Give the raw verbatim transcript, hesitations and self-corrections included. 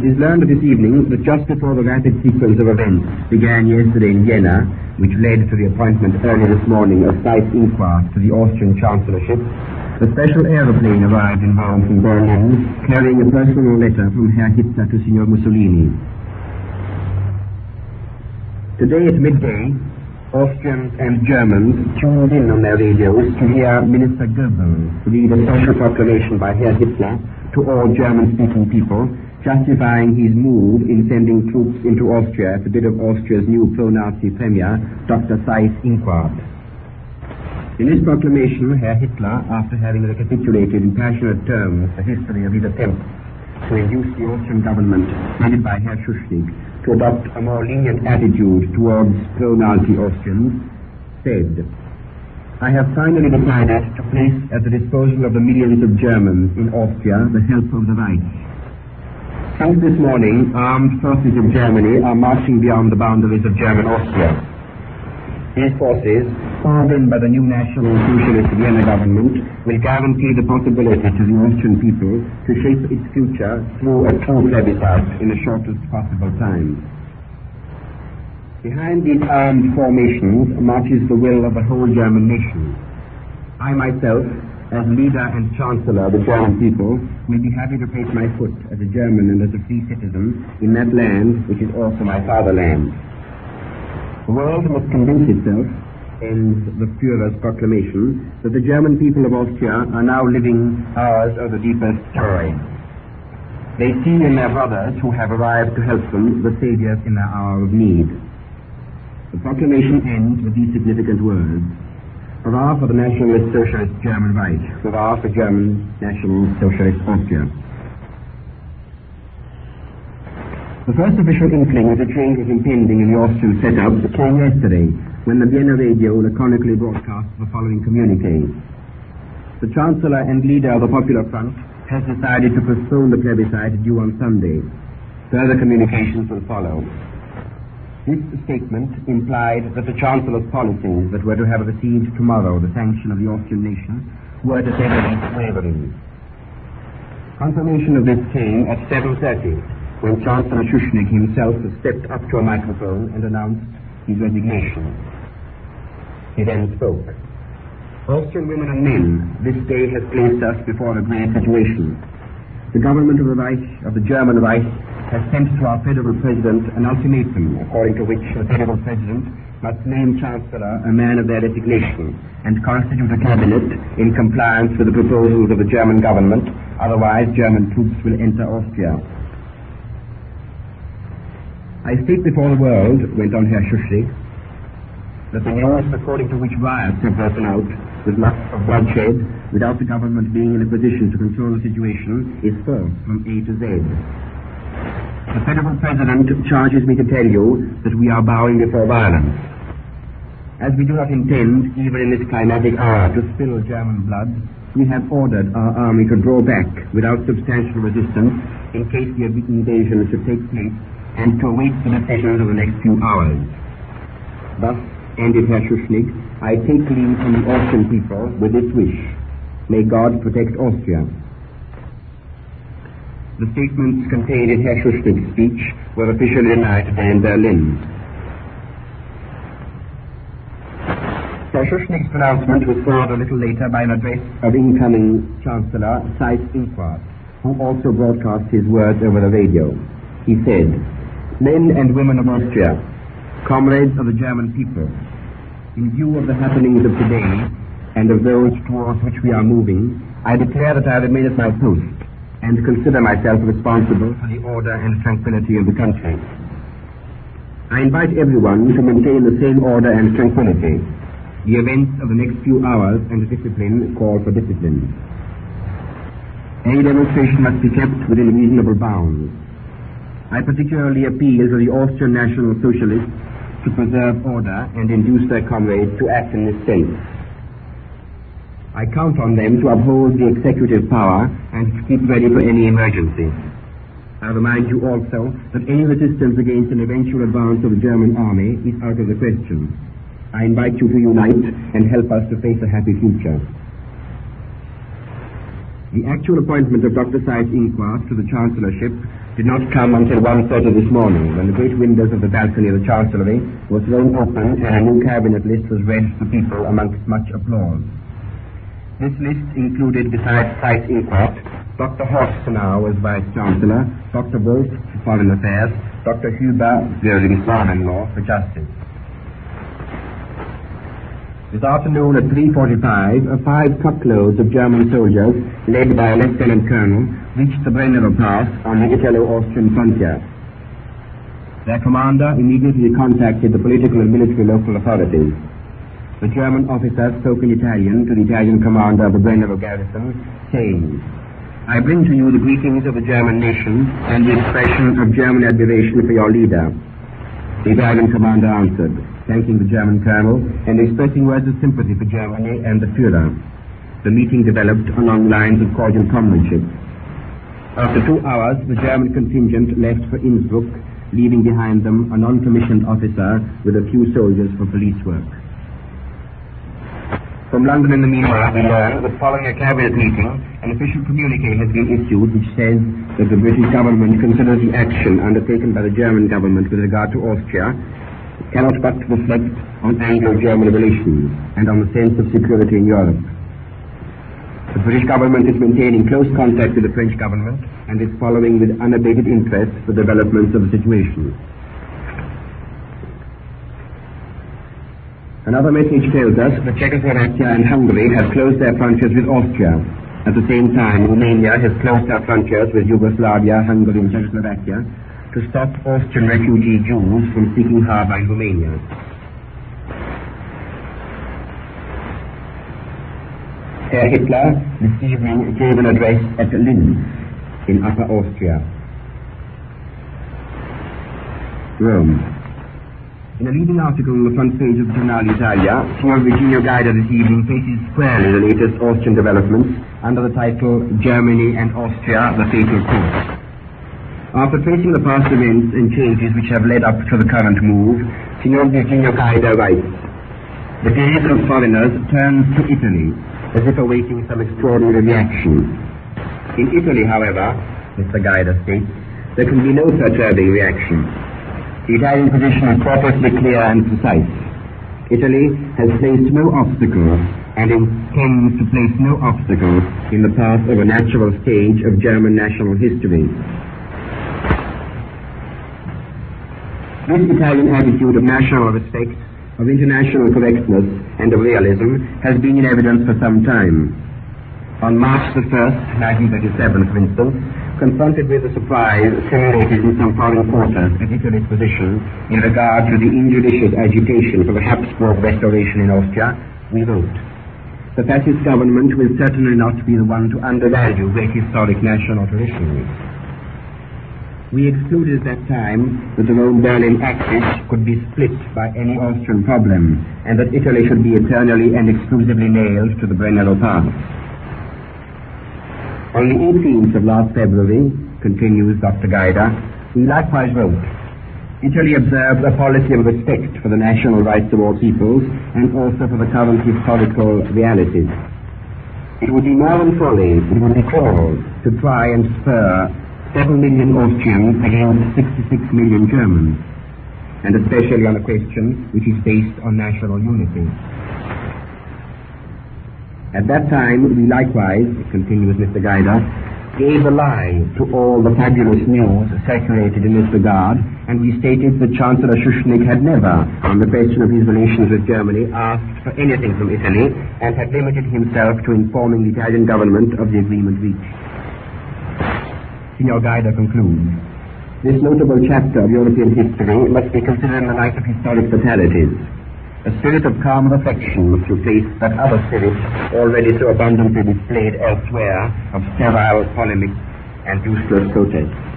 It is learned this evening that just before the rapid sequence of events began yesterday in Vienna, which led to the appointment early this morning of Seyss Inquart to the Austrian Chancellorship, a special aeroplane arrived in Rome from Berlin, carrying a personal letter from Herr Hitler to Signor Mussolini. Today at midday, Austrians and Germans tuned in on their radios to hear Minister Goebbels read a special proclamation by Herr Hitler to all German-speaking people, justifying his move in sending troops into Austria at the bid of Austria's new pro-Nazi premier, Doctor Seyss Inquart. In this proclamation, Herr Hitler, after having recapitulated in passionate terms the history of his attempts to induce the Austrian government, headed by Herr Schuschnigg, to adopt a more lenient attitude towards pro-Nazi Austrians, said, "I have finally decided to place at the disposal of the millions of Germans in Austria the help of the Reich. Since this morning, armed forces of Germany are marching beyond the boundaries of German Austria. These forces, called in by the new National Socialist Vienna government, will guarantee the possibility to the Austrian people to shape its future through a true plebiscite in the shortest possible time. Behind these armed formations marches the will of the whole German nation. I myself, as leader and chancellor of the German people, will be happy to place my foot as a German and as a free citizen in that land which is also my fatherland. The world must convince itself, ends the Führer's proclamation, that the German people of Austria are now living hours of the deepest joy. They see in their brothers who have arrived to help them the saviors in their hour of need." The proclamation ends with these significant words: "Hurrah for the Nationalist Socialist German Reich, hurrah for German National Socialist Austria." The first official inkling of the change was impending in the Austrian setup came yesterday, when the Vienna radio laconically broadcast the following communique: "The Chancellor and leader of the Popular Front has decided to postpone the plebiscite due on Sunday. Further communications will follow." This statement implied that the Chancellor's policies that were to have received tomorrow the sanction of the Austrian nation were to say the least wavering. Confirmation of this came at seven thirty, when Chancellor Schuschnigg himself stepped up to a microphone and announced his resignation. He then spoke: "Austrian women and men, this day has placed us before a great situation. The government of the Reich, of the German Reich, has sent to our federal president an ultimatum, according to which the federal president must name chancellor a man of their designation and constitute a cabinet in compliance with the proposals of the German government, otherwise German troops will enter Austria. I state before the world," went on Herr Schuschnigg, "that the news according to which riots have broken out with lots of bloodshed without the government being in a position to control the situation is false from A to Z. The federal president charges me to tell you that we are bowing before violence. As we do not intend, even in this climatic hour, to spill German blood, we have ordered our army to draw back without substantial resistance in case the invasion should take place, and to await the decisions of the next few hours. Thus, ended Herr Schuschnigg, I take leave from the Austrian people with this wish: may God protect Austria." The statements contained in Herr Schuschnigg's speech were officially denied today in Berlin. Herr Schuschnigg's pronouncement was followed a little later by an address of incoming Chancellor Seyss Inquart, who also broadcast his words over the radio. He said, "Men and women of Austria, comrades of the German people, in view of the happenings of today and of those towards which we are moving, I declare that I remain at my post and consider myself responsible for the order and tranquility of the country. I invite everyone to maintain the same order and tranquility. The events of the next few hours and the discipline call for discipline. Any demonstration must be kept within reasonable bounds. I particularly appeal to the Austrian National Socialists to preserve order and induce their comrades to act in this sense. I count on them to uphold the executive power and to keep ready for any emergency. I remind you also that any resistance against an eventual advance of the German army is out of the question. I invite you to unite and help us to face a happy future." The actual appointment of Doctor Seyss Inquart to the Chancellorship did not come until one thirty this morning, when the great windows of the balcony of the Chancellery were thrown open and a new cabinet list was read to the people amongst much applause. This list included, besides Seyss-Inquart, Doctor Horstenau as Vice-Chancellor, Doctor Wolf for Foreign Affairs, Doctor Huber, Göring's son-in-law, for Justice. This afternoon at three forty-five, a five truckloads of German soldiers, led by a lieutenant colonel, reached the Brennero Pass on the Italo-Austrian frontier. Their commander immediately contacted the political and military local authorities. The German officer spoke in Italian to the Italian commander of the Brennero garrison, saying, "I bring to you the greetings of the German nation and the expression of German admiration for your leader." The Italian commander answered, thanking the German colonel and expressing words of sympathy for Germany and the Führer. The meeting developed along lines of cordial comradeship. After two hours, the German contingent left for Innsbruck, leaving behind them a non-commissioned officer with a few soldiers for police work. From London, in the meanwhile, we learn that following a cabinet meeting, an official communique has been issued which says that the British government considers the action undertaken by the German government with regard to Austria cannot but reflect on Anglo-German relations and on the sense of security in Europe. The British government is maintaining close contact with the French government and is following with unabated interest the developments of the situation. Another message tells us that Czechoslovakia and Hungary have closed their frontiers with Austria. At the same time, Romania has closed her frontiers with Yugoslavia, Hungary and Czechoslovakia to stop Austrian refugee Jews from seeking harbour in Romania. Herr Hitler this evening gave an address at Linz in Upper Austria. Rome. In a leading article on the front page of the Giornale Italia, Signor Virginio Gaida this evening faces squarely the latest Austrian developments under the title Germany and Austria, the Fatal Course. After tracing the past events and changes which have led up to the current move, Signor Virginio Gaida writes, "The gaze of foreigners turns to Italy, as if awaiting some extraordinary reaction. In Italy, however, Mister Gaida states, there can be no perturbing reaction. The Italian position is purposely clear and precise. Italy has placed no obstacle and intends to place no obstacle in the path of a natural stage of German national history." This Italian attitude of national respect, of international correctness and of realism has been in evidence for some time. On March the first, nineteen thirty-seven, for instance, confronted with the surprise simulated in some foreign quarters at Italy's position in regard to the injudicious agitation for the Habsburg restoration in Austria, we wrote, "The fascist government will certainly not be the one to undervalue great historic national traditions." We excluded at that time that the Rome-Berlin axis could be split by any Austrian problem, and that Italy should be eternally and exclusively nailed to the Brennero Pass. On the eighteenth of last February, continues Doctor Gaida, we likewise wrote, "Italy observes a policy of respect for the national rights of all peoples and also for the current historical realities. It would be more than folly, it would be cruel to try and spur seven million Austrians against sixty-six million Germans, and especially on a question which is based on national unity. At that time, we likewise," continues Mister Gaida, "gave a lie to all the fabulous news circulated in this regard, and we stated that Chancellor Schuschnigg had never, on the question of his relations with Germany, asked for anything from Italy, and had limited himself to informing the Italian government of the agreement reached." Signor Gaida concludes, "This notable chapter of European history must be considered in the light of historic fatalities. A spirit of calm reflection must replace that other spirit already so abundantly displayed elsewhere of sterile polemics and useless protests.